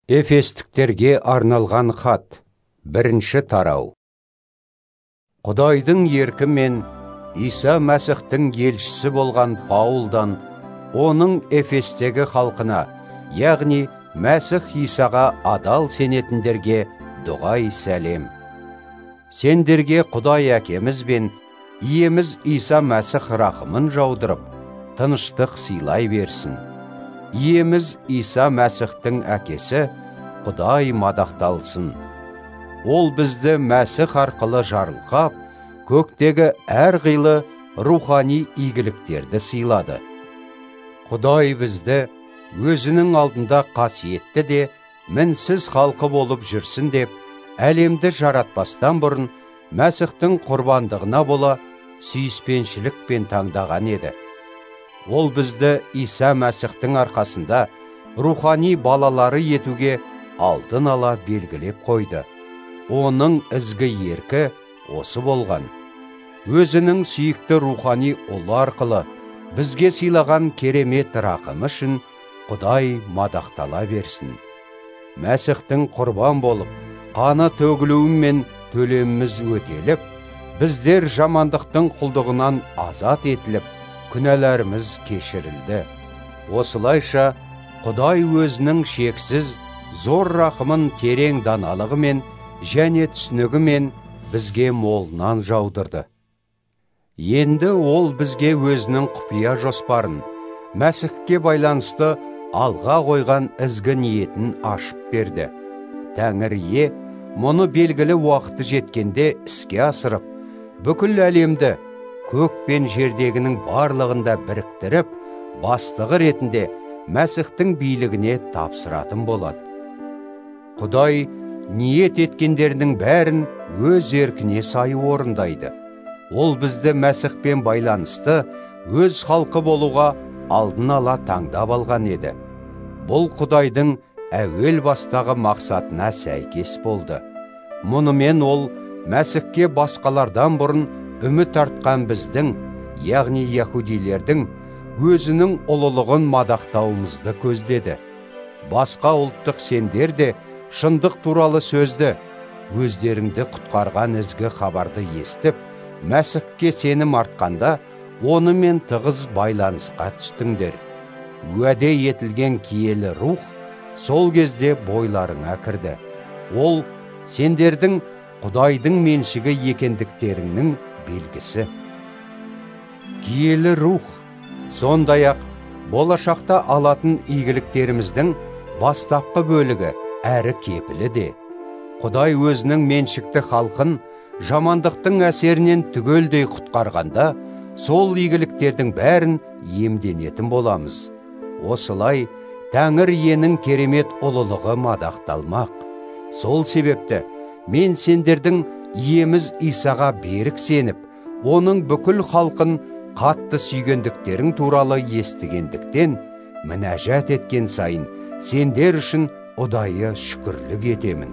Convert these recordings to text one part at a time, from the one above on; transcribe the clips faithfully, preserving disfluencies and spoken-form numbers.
Эфестіктерге арналған хат. Бірінші тарау. Құдайдың еркі мен Иса Мәсіхтің елшісі болған Паулдан, оның Эфестегі халқына, яғни Мәсіх Исаға адал сенетіндерге дұғай сәлем. Сендерге Құдай әкеміз бен иеміз Иса Мәсіх рахымын жаудырып, тыныштық сыйлай берсін. Иеміз Иса Мәсіхтің әкесі Құдай мадақталсын. Ол бізді Мәсіх арқылы жарылқап, көктегі әрқилы рухани игіліктерді сыйлады. Құдай бізді өзінің алдында қасиетті де мінсіз халқы болып жүрсін деп, әлемді жаратпастан бұрын Мәсіхтің құрбандығына бола сүйіспеншілікпен таңдаған еді. Ол бізді Иса Мәсіхтің арқасында рухани балалары етуге алдын ала белгілеп қойды. Оның ізгі еркі осы болған. Өзінің сүйікті рухани ұлы арқылы бізге сыйлаған керемет рақымы үшін Құдай мадақтала берсін. Мәсіхтің құрбан болып, қаны төгілуімен төлеміміз өтеліп, біздер жамандықтың құлдығынан азат етіліп, күнәларымыз кешірілді. Осылайша Құдай өзінің шексіз зор рақымын терең даналығымен және түсінігімен бізге молынан жаудырды. Енді ол бізге өзінің құпия жоспарын, Мәсіхке байланысты алға қойған ізгі ниетін ашып берді. Тәңір ие мұны белгілі уақыты жеткенде іске асырып, бүкіл әлемді көк пен жердегінің барлығында біріктіріп, бастығы ретінде Мәсіхтің билігіне тапсыратын болады. Құдай ниет еткендерінің бәрін өз еркіне сай орындайды. Ол бізді Мәсіхпен байланысты өз халқы болуға алдын ала таңдап алған еді. Бұл Құдайдың әуел бастағы мақсатына сәйкес болды. Мұнымен ол Мәсіхке басқалардан бұрын үміт артқан біздің, яғни яһудилердің өзінің ұлылығын мадақтауымызды көздеді. Басқа ұлттық сендер де шындық туралы сөзді, өздеріңді құтқарған ізгі хабарды естіп, Мәсіхке сенім артқанда, онымен тығыз байланысқа түстіңдер. Уәде етілген киелі рух сол кезде бойларыңа кірді. Ол сендердің Құдайдың меншігі екендіктеріңнің белгісі. Киелі рух сондай-ақ болашақта алатын игіліктеріміздің бастапқы бөлігі әрі кепілі де. Құдай өзінің меншікті халқын жамандықтың әсерінен түгелдей құтқарғанда, сол игіліктердің бәрін иемденетін боламыз. Осылай Тәңір иенің керемет ұлылығы мадақталмақ. Сол себепті мен сендердің иеміз Исаға берік сеніп, оның бүкіл халқын қатты сүйгендіктерің туралы естігендіктен, мінәжат еткен сайын сендер үшін ұдайы шүкірлік етемін.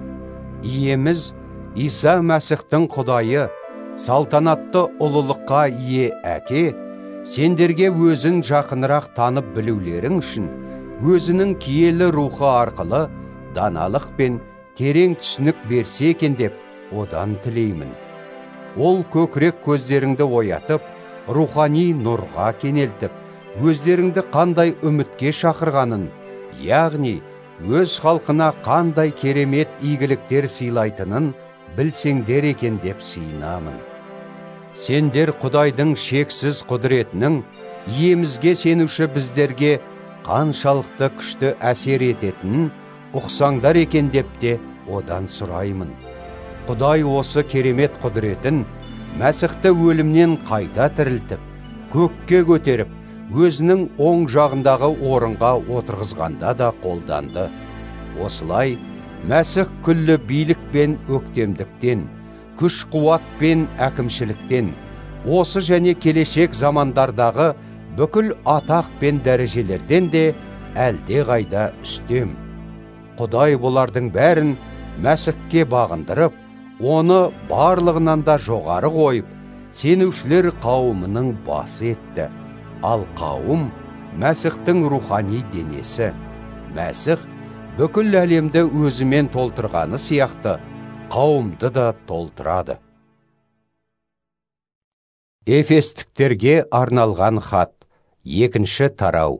Иеміз Иса Мәсіхтің Құдайы, салтанатты ұлылыққа ие әке, сендерге өзін жақынырақ танып білулерің үшін, өзінің киелі рухы арқылы даналық пен терең түсінік берсе екен деп, одан тілеймін. Ол көкірек көздеріңді оятып, рухани нұрға кенелтіп, өздеріңді қандай үмітке шақырғанын, яғни өз халқына қандай керемет игіліктер сыйлайтынын білсеңдер екен деп сыйынамын. Сендер Құдайдың шексіз құдіретінің иемізге сенуші біздерге қаншалықты күшті әсер ететінін ұқсаңдар екен деп те одан сұраймын. Құдай осы керемет құдіретін Мәсіхті өлімнен қайта тірілтіп, көкке көтеріп, өзінің оң жағындағы орынға отырғызғанда да қолданды. Осылай, Мәсіх күллі билік пен өктемдіктен, күш қуат пен әкімшіліктен, осы және келешек замандардағы бүкіл атақ пен дәрежелерден де әлде қайда үстем. Құдай бұлардың бәрін Мәсіхке бағындырып, оны барлығынан да жоғары қойып, сенушілер қауымының басы етті. Ал қауым Мәсіхтің рухани денесі. Мәсіх бүкіл әлемді өзімен толтырғаны сияқты қауымды да толтырады. Эфестіктерге арналған хат, екінші тарау.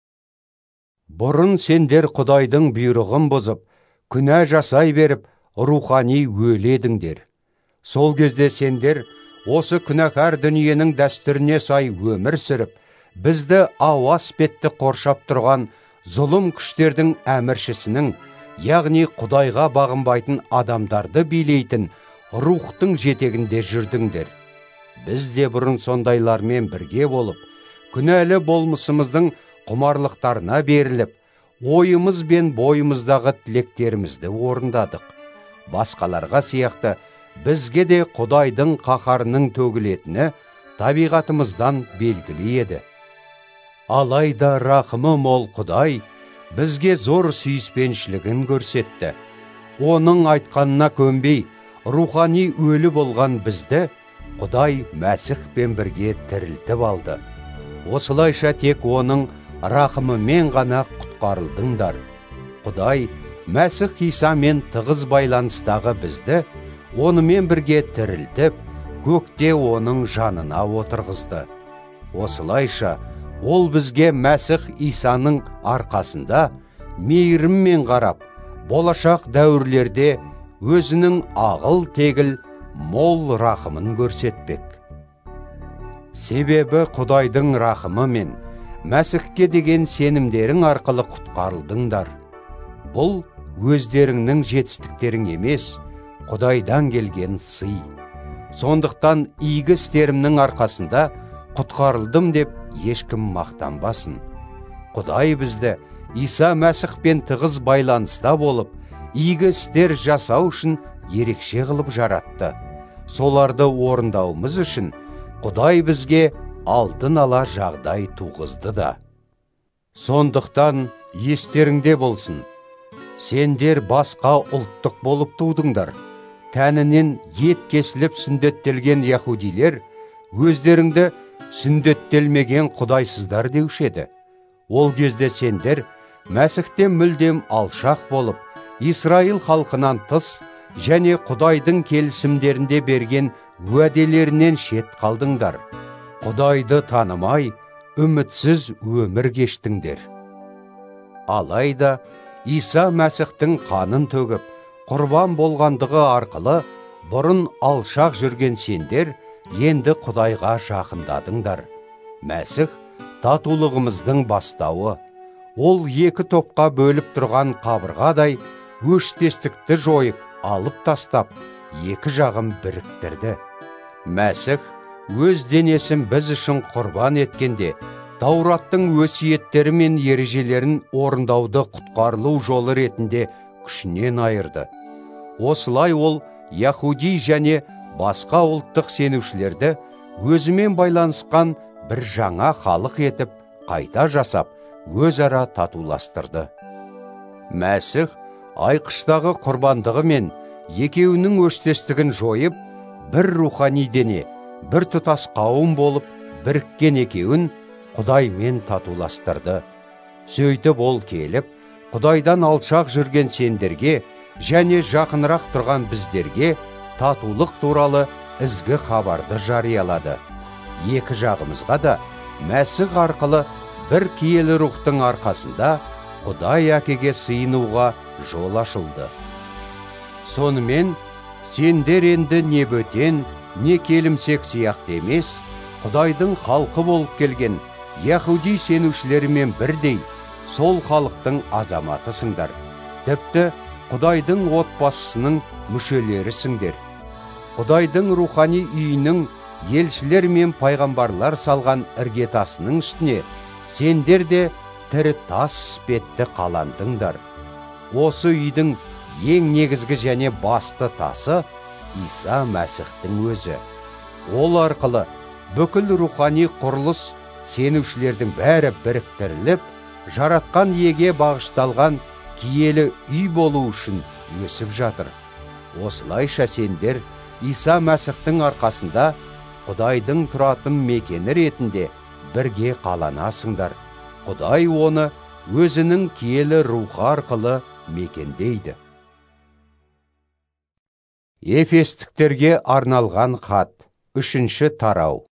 Бұрын сендер Құдайдың бұйрығын бұзып, күнә жасай беріп, рухани өледіңдер. Сол кезде сендер осы күнәһар дүниенің дәстүріне сай өмір сүріп, бізді ауа аспетті қоршап тұрған зұлым күштердің әміршісінің, яғни Құдайға бағынбайтын адамдарды билейтін рухтың жетегінде жүрдіңдер. Біз де бұрын сондайлармен бірге болып, күнәлі болмысымыздың құмарлықтарына беріліп, ойымыз бен бойымыздағы тілектерімізді орындадық. Басқаларға сияқты бізге де Құдайдың қаһарының төгілетіні табиғатымыздан белгілі еді. Алайда рақымы мол Құдай бізге зор сүйіспеншілігін көрсетті. Оның айтқанына көнбей, рухани өлі болған бізді Құдай Мәсіхпен бірге тірілтіп алды. Осылайша тек оның рақымымен ғана құтқарылдыңдар. Құдай Мәсіх Исамен тығыз байланыстағы бізді онымен бірге тірілтіп, көкте оның жанына отырғызды. Осылайша ол бізге Мәсіх Исаның арқасында мейіріммен қарап, болашақ дәуірлерде өзінің ағыл тегіл мол рақымын көрсетпек. Себебі Құдайдың рақымы мен Мәсіхке деген сенімдерің арқылы құтқарылдыңдар. Бұл өздеріңнің жетістіктерің емес, Құдайдан келген сый. Сондықтан игі істерімнің арқасында құтқарылдым деп ешкім мақтанбасын. Құдай бізді Иса Мәсіхпен тығыз байланыста болып, игі істер жасау үшін ерекше қылып жаратты. Соларды орындауымыз үшін Құдай бізге алдын ала жағдай туғызды да. Сондықтан естеріңде болсын, сендер басқа ұлттық болып тудыңдар. Тәнінен ет кесіліп сүндеттелген яһудилер өздеріңді сүндеттелмеген құдайсыздар деуші еді. Ол кезде сендер Мәсіхтен мүлдем алшақ болып, Исраил халқынан тыс және Құдайдың келісімдерінде берген уәделерінен шет қалдыңдар. Құдайды танымай, үмітсіз өмір кештіңдер. Алайда Иса Мәсіхтің қанын төгіп, құрбан болғандығы арқылы бұрын алшақ жүрген сендер енді Құдайға жақындадыңдар. Мәсіх татулығымыздың бастауы. Ол екі топқа бөліп тұрған қабырғадай өштестікті жойып, алып тастап, екі жағын біріктірді. Мәсіх өз денесін біз үшін құрбан еткенде, Таураттың өсиеттері мен ережелерін орындауды құтқарылу жолы ретінде күшінен айырды. Осылай ол яһуди және басқа ұлттық сенушілерді өзімен байланысқан бір жаңа халық етіп қайта жасап, өзара татуластырды. Мәсіх айқыштағы құрбандығы мен екеуінің өштестігін жойып, бір рухани дене, бір тұтас қауым болып, біріккен екеуін Құдаймен татуластырды. Сөйтіп ол келіп, Құдайдан алшақ жүрген сендерге және жақынырақ тұрған біздерге татулық туралы ізгі хабарды жариялады. Екі жағымызға да Мәсіх арқылы бір киелі рухтың арқасында Құдай әкеге сыйынуға жол ашылды. Сонымен сендер енді не бөтен, не келімсек сияқты емес, Құдайдың халқы болып келген яһуди сенушілерімен бірдей сол халықтың азаматысыңдар. Тіпті Құдайдың отбасысының мүшелерісіңдер. Құдайдың рухани үйінің елшілер мен пайғамбарлар салған іргетасының үстіне сендер де тірі тас іспетті қаландыңдар. Осы үйдің ең негізгі және басты тасы Иса Мәсіхтің өзі. Ол арқылы бүкіл рухани құрылыс сенушілердің бәрі біріктіріліп, жаратқан иеге бағышталған киелі үй болу үшін өсіп жатыр. Осылайша сендер Иса Мәсіхтің арқасында Құдайдың тұратын мекені ретінде бірге қаланасыңдар. Құдай оны өзінің киелі рухы арқылы мекендейді. Ефестіктерге арналған хат, үшінші тарау.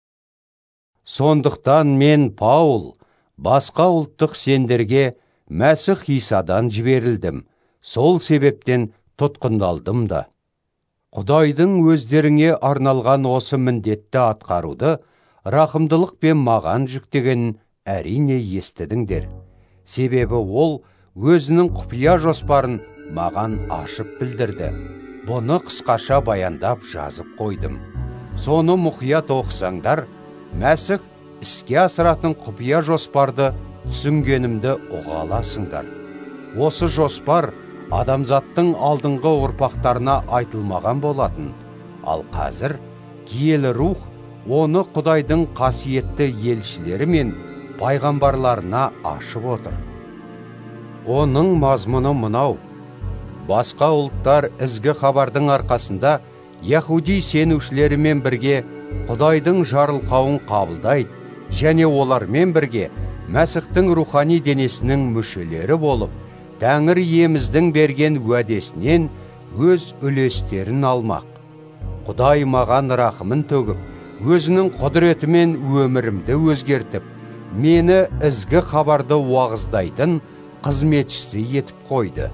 Сондықтан мен, Паул, басқа ұлттық сендерге Мәсіх Исадан жіберілдім. Сол себептен тұтқындалдым да. Құдайдың өздеріңе арналған осы міндетті атқаруды рақымдылықпен маған жүктегенін әрине естідіңдер. Себебі ол өзінің құпия жоспарын маған ашып білдірді. Бұны қысқаша баяндап жазып қойдым. Соны мұқият оқысаңдар, Мәсіх іске асыратын құпия жоспарды түсінгенімді ұға аласыңдар. Осы жоспар адамзаттың алдыңғы ұрпақтарына айтылмаған болатын, ал қазір киелі рух оны Құдайдың қасиетті елшілері мен пайғамбарларына ашып отыр. Оның мазмұны мынау: басқа ұлттар ізгі хабардың арқасында Яхуди сенушілерімен бірге Құдайдың жарылқауын қабылдайды және олармен бірге Мәсіхтің рухани денесінің мүшелері болып, Тәңір иеміздің берген уәдесінен өз үлестерін алмақ. Құдай маған рақымын төгіп, өзінің құдіретімен өмірімді өзгертіп, мені ізгі хабарды уағыздайтын қызметшісі етіп қойды.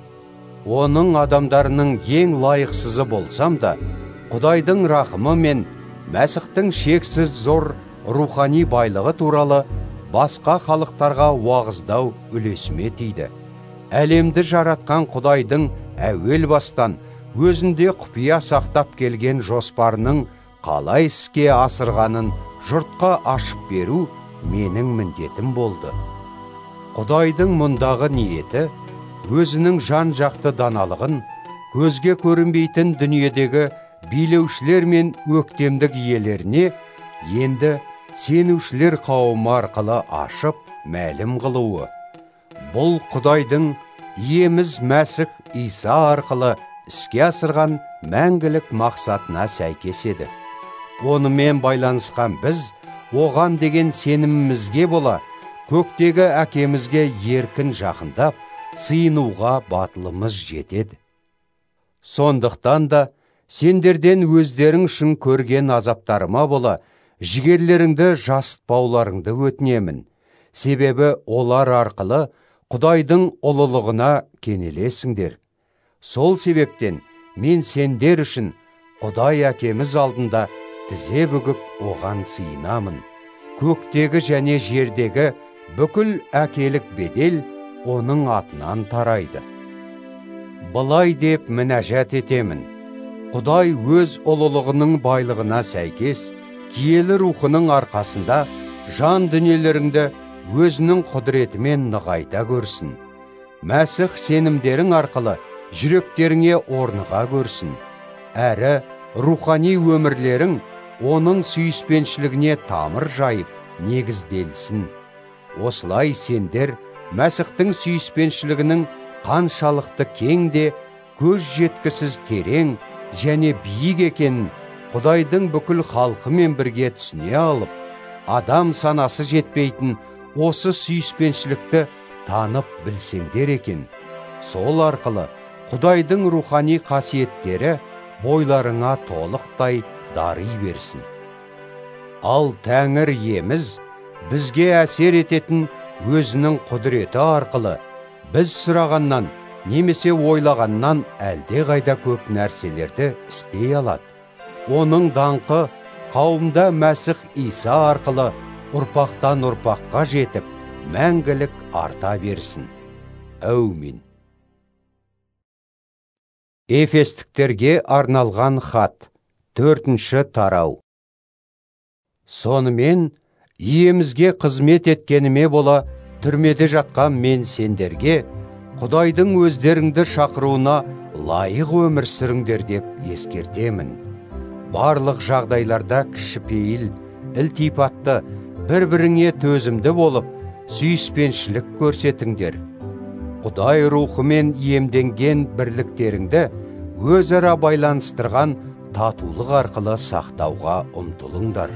Оның адамдарының ең лайықсызы болсам да, Құдайдың рақымы мен Мәсіхтің шексіз зор рухани байлығы туралы басқа халықтарға уағыздау үлесіме тиді. Әлемді жаратқан Құдайдың әуел бастан өзінде құпия сақтап келген жоспарының қалай іске асырғанын жұртқа ашып беру менің міндетім болды. Құдайдың мұндағы ниеті өзінің жан-жақты даналығын көзге көрінбейтін дүниедегі билеушілер мен өктемдік иелеріне енді сенушілер қауымы арқылы ашып мәлім қылуы. Бұл Құдайдың иеміз Мәсіх Иса арқылы іске асырған мәңгілік мақсатына сәйкес еді. Онымен байланысқан біз оған деген сенімімізге бола көктегі әкемізге еркін жақындап, сыйынуға батылымыз жетеді. Сондықтан да сендерден өздерің үшін көрген азаптарыма бола жігерлеріңді жасытпауларыңды өтінемін. Себебі олар арқылы Құдайдың ұлылығына кенелесіңдер. Сол себептен мен сендер үшін Құдай әкеміз алдында тізе бүгіп оған сыйынамын. Көктегі және жердегі бүкіл әкелік бедел оның атынан тарайды. Былай деп мінәжат етемін: Құдай өз ұлылығының байлығына сәйкес киелі рухының арқасында жан дүниелеріңді өзінің құдіретімен нығайта көрсін. Мәсіх сенімдерің арқылы жүректеріңе орныға көрсін. Әрі рухани өмірлерің оның сүйіспеншілігіне тамыр жайып негізделсін. Осылай сендер Мәсіхтің сүйіспеншілігінің қаншалықты кең де көз жеткісіз терең және биік екенін Құдайдың бүкіл халқымен бірге түсіне алып, адам санасы жетпейтін осы сүйіспеншілікті танып білсеңдер екен. Сол арқылы Құдайдың рухани қасиеттері бойларыңа толықтай дары берсін. Ал Тәңір иеміз бізге әсер ететін өзінің құдіреті арқылы біз сұрағаннан немесе ойлағаннан әлде қайда көп нәрселерді істей алады. Оның даңқы қауымда Мәсіх Иса арқылы ұрпақтан ұрпаққа жетіп, мәңгілік арта берсін. Әумин. Ефестіктерге арналған хат, төртінші тарау. Сонымен, иемізге қызмет еткеніме бола түрмеде жатқан мен сендерге Құдайдың өздеріңді шақыруына лайық өмір сүріңдер деп ескертемін. Барлық жағдайларда кішіпейіл, ілтипатты, бір-біріңе төзімді болып, сүйіспеншілік көрсетіңдер. Құдай рухымен иемденген бірліктеріңді өзара байланыстырған татулық арқылы сақтауға ұмтылыңдар.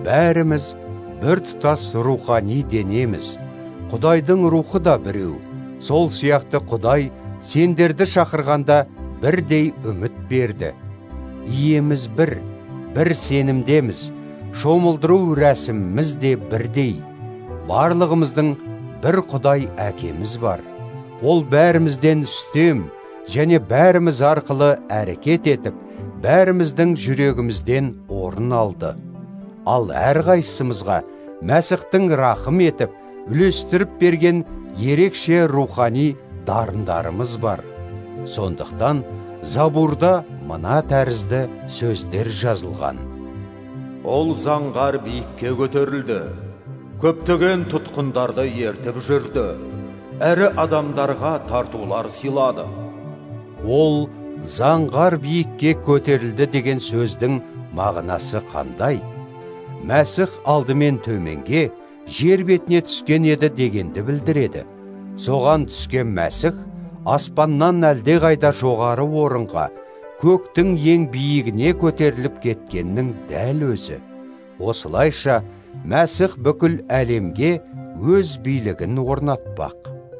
Бәріміз бір тұтас рухани денеміз. Құдайдың рухы да біреу, Сол сияқты Құдай сендерді шақырғанда бірдей үміт берді. Иеміз бір, бір сенімдеміз, шомылдыру рәсіміміз де бірдей. Барлығымыздың бір Құдай әкеміз бар. Ол бәрімізден үстем және бәріміз арқылы әрекет етіп, бәріміздің жүрегімізден орын алды. Ал әрқайсымызға Мәсіхтің рақым етіп, үлестіріп берген ерекше рухани дарындарымыз бар. Сондықтан Забурда мына тәрізді сөздер жазылған. Ол заңғар биікке көтерілді, көптеген тұтқындарды ертіп жүрді, әрі адамдарға тартулар сыйлады. Ол заңғар биікке көтерілді деген сөздің мағынасы қандай? Мәсіх алдымен төменге, жер бетіне түскен еді дегенді білдіреді. Соған түскен Мәсіх аспаннан әлде қайда жоғары орынға, көктің ең биігіне көтеріліп кеткеннің дәл өзі. Осылайша Мәсіх бүкіл әлемге өз билігін орнатпақ.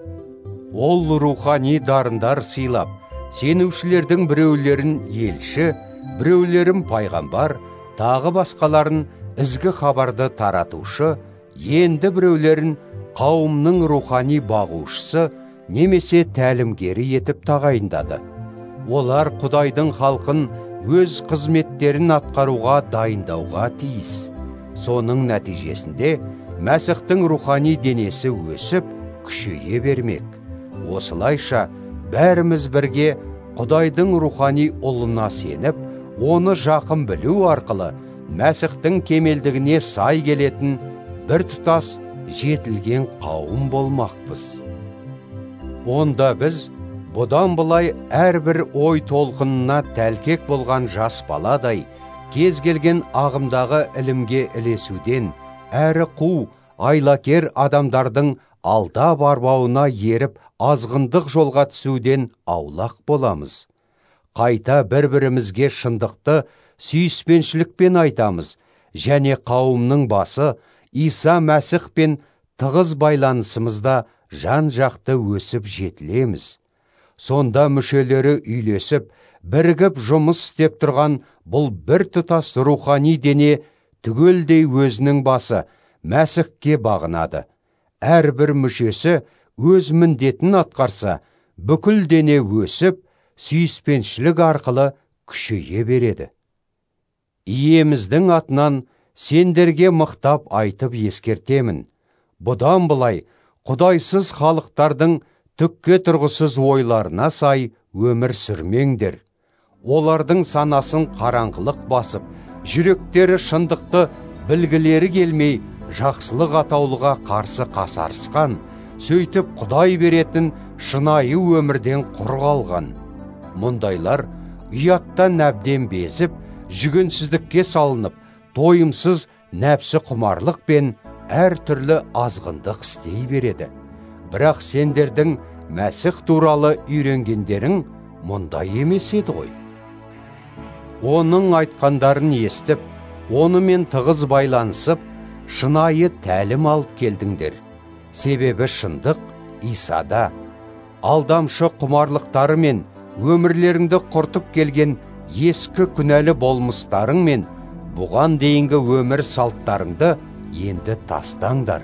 Ол рухани дарындар сыйлап, сенушілердің біреулерін елші, біреулерін пайғамбар, тағы басқаларын ізгі хабарды таратушы, енді біреулерін қауымның рухани бағушысы немесе тәлімгері етіп тағайындады. Олар Құдайдың халқын өз қызметтерін атқаруға дайындауға тиіс. Соның нәтижесінде Мәсіхтің рухани денесі өсіп, күшейе бермек. Осылайша бәріміз бірге Құдайдың рухани ұлына сеніп, оны жақын білу арқылы Мәсіхтің кемелдігіне сай келетін бір тұтас жетілген қауым болмақпыз. Онда біз бұдан былай әрбір ой толқынына тәлкек болған жас баладай, кез келген ағымдағы ілімге ілесуден, әрі қу, айлакер адамдардың алда барбауына еріп азғындық жолға түсуден аулақ боламыз. Қайта бір-бірімізге шындықты сүйіспеншілікпен айтамыз, және қауымның басы Иса Мәсіхпен тығыз байланысымызда жан-жақты өсіп жетілеміз. Сонда мүшелері үйлесіп, бірігіп жұмыс істеп тұрған бұл бір тұтас рухани дене түгелдей өзінің басы Мәсіхке бағынады. Әрбір мүшесі өз міндетін атқарса, бүкіл дене өсіп, сүйіспеншілік арқылы күшейе береді. Иеміздің атынан сендерге мықтап айтып ескертемін. Бұдан былай Құдайсыз халықтардың түкке тұрғысыз ойларына сай өмір сүрмеңдер. Олардың санасын қараңғылық басып, жүректері шындықты білгілері келмей, жақсылық атаулыға қарсы қасарысқан, сөйтіп Құдай беретін шынайы өмірден құр қалған. Мұндайлар ұяттан әбден безіп, жүгенсіздікке салынып, тойымсыз нәпсі құмарлық пен әр түрлі азғындық істей береді. Бірақ сендердің Мәсіх туралы үйренгендерің мұндай емес еді ғой. Оның айтқандарын естіп, онымен тығыз байланысып, шынайы тәлім алып келдіңдер. Себебі шындық Исада. Алдамшы құмарлықтары мен өмірлеріңді құртып келген ескі күнәлі болмыстарың мен бұған дейінгі өмір салттарыңды енді тастаңдар.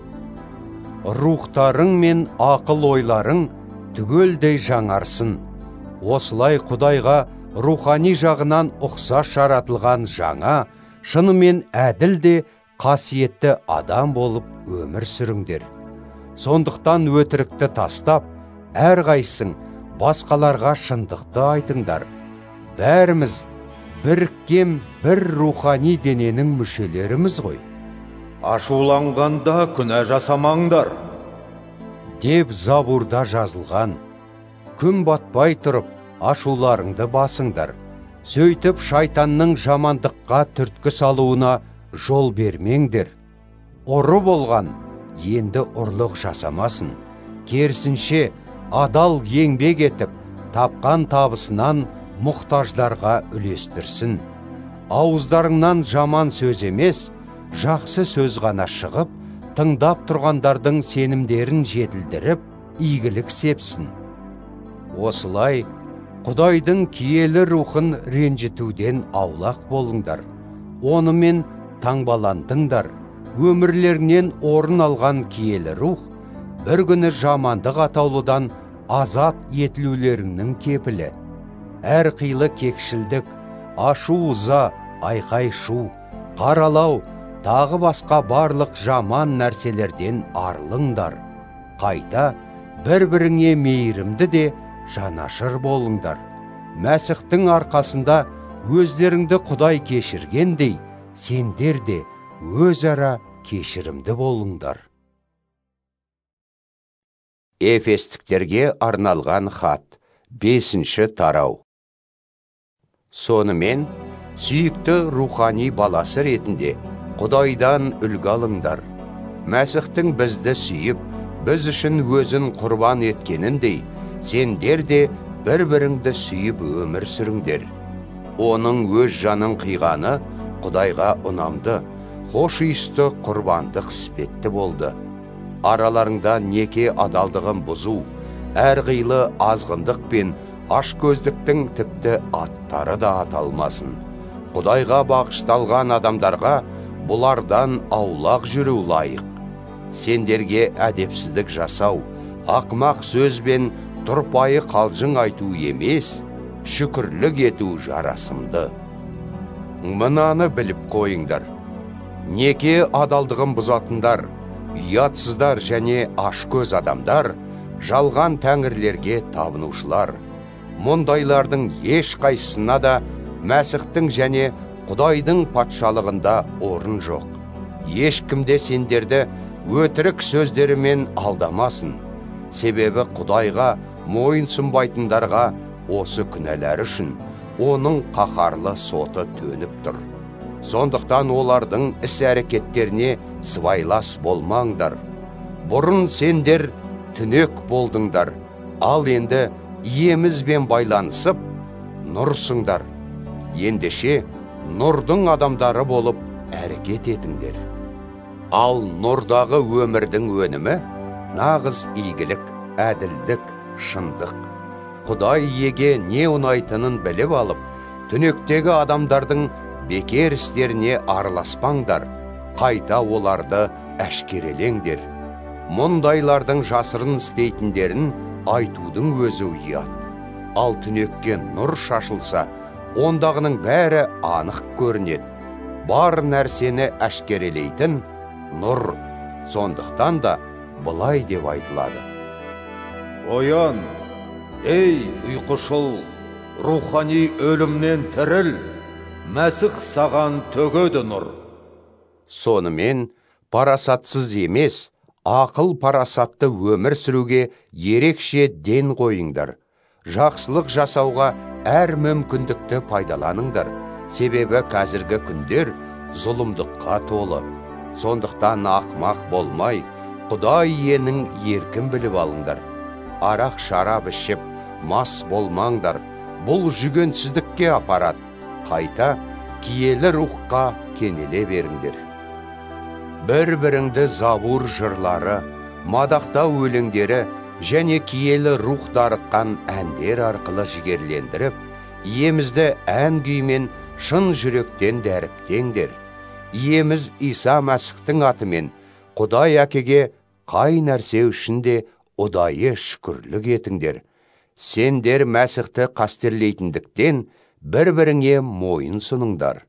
Рухтарың мен ақыл ойларың түгелдей жаңарсын. Осылай Құдайға рухани жағынан ұқсас жаратылған жаңа, шынымен әділ де қасиетті адам болып өмір сүріңдер. Сондықтан өтірікті тастап, әрқайсың басқаларға шындықты айтыңдар. Бәріміз біріккен бір рухани дененің мүшелеріміз ғой. Ашуланғанда күнә жасамаңдар деп Забурда жазылған. Күн батпай тұрып, ашуларыңды басыңдар. Сөйтіп шайтанның жамандыққа түрткі салуына жол бермеңдер. Ұры болған енді ұрлық жасамасын. Керісінше адал еңбек етіп, тапқан табысынан мұқтаждарға үлестірсін. Ауыздарыңнан жаман сөз емес, жақсы сөз ғана шығып, тыңдап тұрғандардың сенімдерін жетілдіріп, игілік сепсін. Осылай, Құдайдың киелі рухын ренжітуден аулақ болыңдар. Онымен таңбаландыңдар. Өмірлерінен орын алған киелі рух, бір күні жамандық атаулыдан азат етілулерінің кепілі. Әр қилы кекшілдік, ашу-ыза, айқай-шу, қаралау, тағы басқа барлық жаман нәрселерден арылыңдар. Қайта бір-біріңе мейірімді де жанашыр болыңдар. Мәсіхтің арқасында өздеріңді Құдай кешіргендей, сендер де өзара кешірімді болыңдар. Эфестіктерге арналған хат, бесінші тарау. Сонымен, сүйікті рухани баласы ретінде Құдайдан үлгі алыңдар. Мәсіхтің бізді сүйіп, біз үшін өзін құрбан еткеніндей, сендер де бір-біріңді сүйіп өмір сүріңдер. Оның өз жанын қиғаны Құдайға ұнамды, хош иісті құрбандық іспетті болды. Араларыңда неке адалдығын бұзу, әрқилы азғындық пен ашкөздіктің тіпті аттары да аталмасын. Құдайға бағышталған адамдарға бұлардан аулақ жүру лайық. Сендерге әдепсіздік жасау, ақмақ сөзбен тұрпайы қалжың айту емес, шүкірлік ету жарасымды. Мынаны біліп қойыңдар. Неке адалдығын бұзатындар, ұятсыздар және ашкөз адамдар, жалған тәңірлерге табынушылар. Мұндайлардың ешқайсысына да Мәсіхтің және Құдайдың патшалығында орын жоқ. Ешкімде сендерді өтірік сөздерімен алдамасын. Себебі Құдайға мойынсұнбайтындарға осы күнәлар үшін оның қаһарлы соты төніп тұр. Сондықтан олардың іс-әрекеттеріне сыбайлас болмаңдар. Бұрын сендер түнек болдыңдар, ал енді иемізбен байланысып нұрсыңдар. Ендеше нұрдың адамдары болып әрекет етіңдер. Ал нұрдағы өмірдің өнімі нағыз игілік, әділдік, шындық. Құдай иеге не ұнайтынын біліп алып, түнектегі адамдардың бекер істеріне араласпаңдар, қайта оларды әшкерелеңдер. Мұндайлардың жасырын істейтіндерін айтудың өзі ұят. Ал түнекке нұр шашылса, ондағының бәрі анық көрінеді. Бар нәрсені әшкерелейтін нұр. Сондықтан да былай деп айтылады. Оян, ей ұйқышыл, рухани өлімнен тіріл, Мәсіх саған төгеді нұр. Сонымен, парасатсыз емес, ақыл парасатты өмір сүруге ерекше ден қойыңдар. Жақсылық жасауға әр мүмкіндікті пайдаланыңдар. Себебі қазіргі күндер зұлымдыққа толы. Сондықтан ақмақ болмай, Құдай иенің еркін біліп алыңдар. Арақ шарап ішіп, мас болмаңдар. Бұл жүгенсіздікке апарады. Қайта киелі рухқа кенеле беріңдер. Бір-біріңді забур жырлары, мадақтау өлеңдері және киелі рух дарытқан әндер арқылы жігерлендіріп, иемізді ән күймен шын жүректен дәріптеңдер. Иеміз Иса Мәсіхтің атымен Құдай әкеге қай нәрсе үшін де ұдайы шүкірлік етіңдер. Сендер Мәсіхті қастерлейтіндіктен бір-біріңе мойын сұныңдар.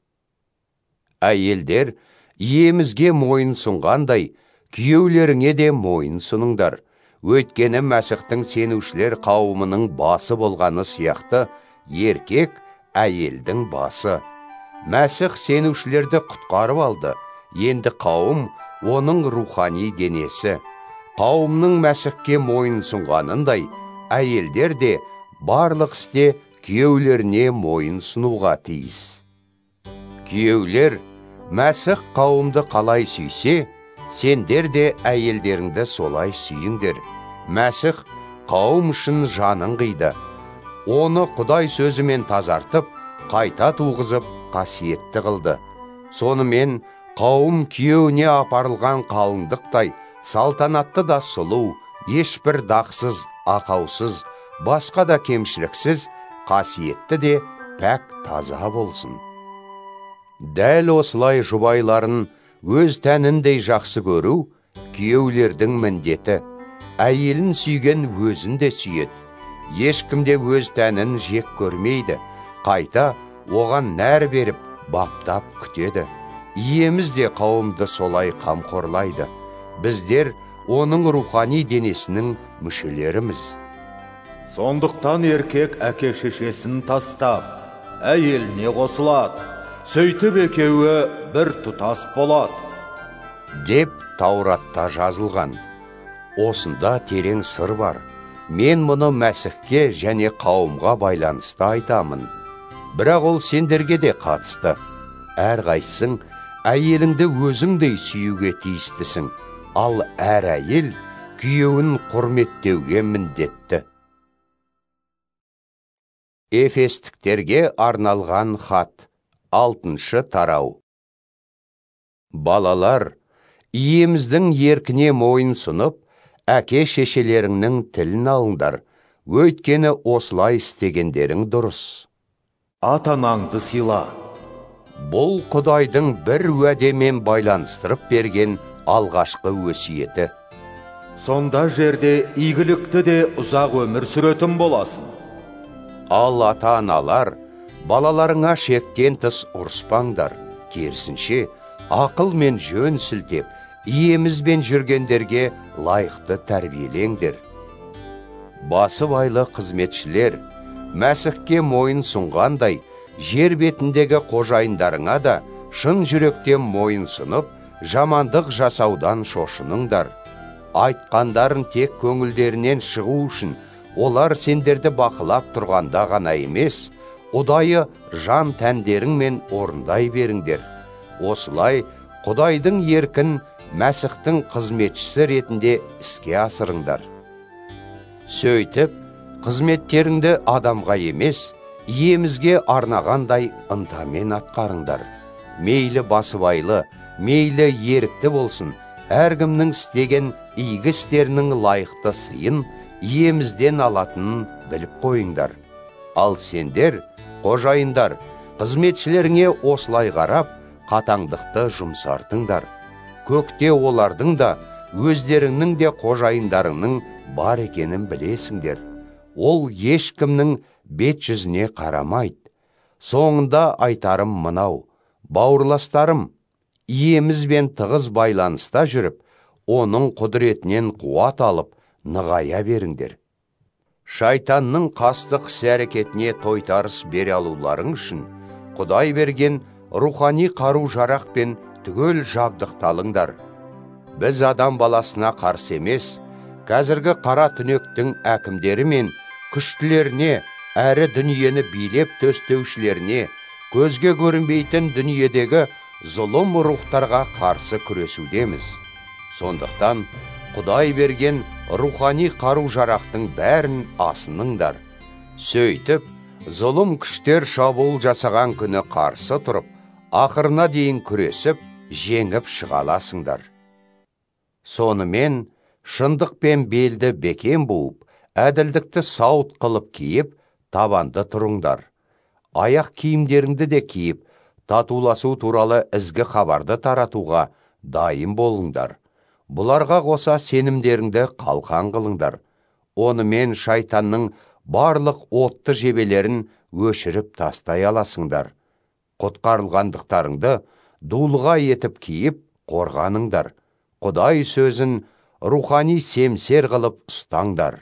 Әйелдер, иемізге мойын сұнғандай, күйеулеріңе де мойын сұныңдар. Өйткені Мәсіхтің сенушілер қауымының басы болғаны сияқты, еркек әйелдің басы. Мәсіх сенушілерді құтқарып алды, енді қауым оның рухани денесі. Қауымның Мәсіхке мойын сұнғанындай, әйелдер де барлық істе күйеулеріне мойын сұнуға тиіс. Күйеулер, Мәсіх қауымды қалай сүйсе, сендер де әйелдеріңді солай сүйіңдер. Мәсіх қауым үшін жанын қиды. Оны Құдай сөзімен тазартып, қайта туғызып, қасиетті қылды. Сонымен қауым күйеуіне апарылған қалыңдықтай салтанатты да сұлу, ешбір дақсыз, ақаусыз, басқа да кемшіліксіз, қасиетті де пәк таза болсын. Дәл осылай жұбайларын өз тәніндей жақсы көру күйеулердің міндеті. Әйелін сүйген өзін де сүйеді. Ешкімде өз тәнін жек көрмейді. Қайта оған нәр беріп, баптап күтеді. Иеміз де қауымды солай қамқорлайды. Біздер оның рухани денесінің мүшелеріміз. Сондықтан еркек әке шешесін тастап, әйеліне қосылады. Сөйтіп екеуі бір тұтас болады. Деп Тауратта жазылған. Осында терең сыр бар. Мен мұны Мәсіхке және қауымға байланысты айтамын. Бірақ ол сендерге де қатысты. Әрқайсың әйеліңді өзіңдей сүюге тиістісің. Ал әр әйел күйеуін құрметтеуге міндетті. Эфестіктерге арналған хат. Алтыншы тарау. Балалар, иеміздің еркіне мойын сұнып, әке шешелеріңнің тілін алыңдар. Өйткені осылай істегендерің дұрыс. Ата-анаңды сыйла. Бұл Құдайдың бір уәдемен байланыстырып берген алғашқы өсиеті. Сонда жерде игілікті де ұзақ өмір сүретін боласың. Ал ата-аналар, балаларыңа шектен тыс ұрыспаңдар. Керісінше, ақыл мен жөн сілтеп, иемізбен жүргендерге лайықты тәрбиелеңдер. Басы байлы қызметшілер, Мәсіхке мойын сұнғандай, жер бетіндегі қожайындарыңа да шын жүректен мойын сұнып, жамандық жасаудан шошыныңдар. Айтқандарын тек көңілдерінен шығу үшін, олар сендерді бақылап тұрғанда ғана емес, ұдайы жан тәндеріңмен орындай беріңдер. Осылай Құдайдың еркін Мәсіхтің қызметшісі ретінде іске асырыңдар. Сөйтіп, қызметтеріңді адамға емес, иемізге арнағандай ынтамен атқарыңдар. Мейлі басыбайлы, мейлі ерікті болсын, әркімнің істеген игі істерінің лайықты сыйын иемізден алатынын біліп қойыңдар. Ал сендер, қожайындар, қызметшілеріңе осылай қарап, қатаңдықты жұмсартыңдар. Көкте олардың да, өздеріңнің де қожайындарыңның бар екенін білесіңдер. Ол ешкімнің бет жүзіне қарамайды. Соңында айтарым мынау: бауырластарым, иемізбен тығыз байланыста жүріп, оның құдіретінен қуат алып, нығая беріңдер. Шайтанның қастық іс-әрекетіне тойтарыс бере алуларың үшін Құдай берген рухани қару-жарақпен түгел жабдықталыңдар. Біз адам баласына қарсы емес, қазіргі қара түнектің әкімдері мен күштілеріне, әрі дүниені билеп төстеушілеріне, көзге көрінбейтін дүниедегі зұлым рухтарға қарсы күресудеміз. Сондықтан Құдай берген рухани қару-жарақтың бәрін асыныңдар. Сөйтіп, зұлым күштер шабуыл жасаған күні қарсы тұрып, ақырына дейін күресіп, жеңіп шыға аласыңдар. Сонымен, шындықпен белді бекем буып, әділдікті сауыт қылып киіп, табанды тұрыңдар. Аяқ киімдеріңді де киіп, татуласу туралы ізгі хабарды таратуға дайын болыңдар. Бұларға қоса сенімдеріңді қалқан қылыңдар. Онымен шайтанның барлық отты жебелерін өшіріп тастай аласыңдар. Құтқарылғандықтарыңды дулыға етіп киіп қорғаныңдар. Құдай сөзін рухани семсер қылып ұстаңдар.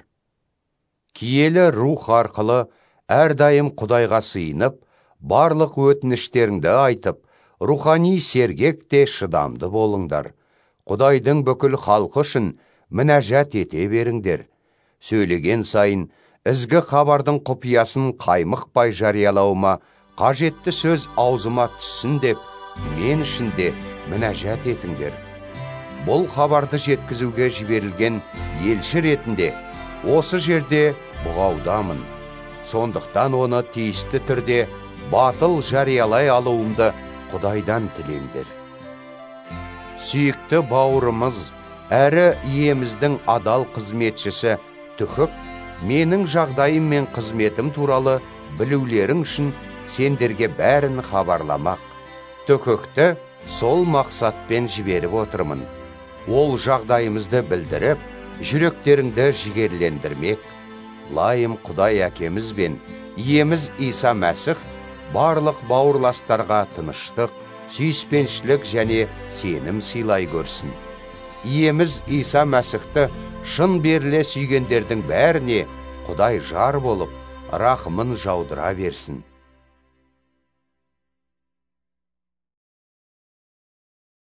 Киелі рух арқылы әрдайым Құдайға сыйынып, барлық өтініштеріңді айтып, рухани сергек те шыдамды болыңдар. Құдайдың бүкіл халқы үшін мінәжат ете беріңдер. Сөйлеген сайын, ізгі хабардың құпиясын қаймықпай жариялауыма қажетті сөз аузыма түссін деп, мен үшін де мінәжат етіңдер. Бұл хабарды жеткізуге жіберілген елші ретінде осы жерде бұғаудамын. Сондықтан оны тиісті түрде батыл жариялай алуымды Құдайдан тілеңдер. Сүйікті бауырымыз, әрі иеміздің адал қызметшісі Түхік менің жағдайым мен қызметім туралы білулерің үшін сендерге бәрін хабарламақ. Түхікті сол мақсатпен жіберіп отырмын. Ол жағдайымызды білдіріп, жүректеріңді жігерлендірмек. Лайым Құдай әкеміз бен иеміз Иса Мәсіх барлық бауырластарға тыныштық, сүйіспеншілік және сенім сыйлай көрсін. Иеміз Иса Мәсіхті шын беріле сүйгендердің бәріне Құдай жар болып, рахымын жаудыра берсін.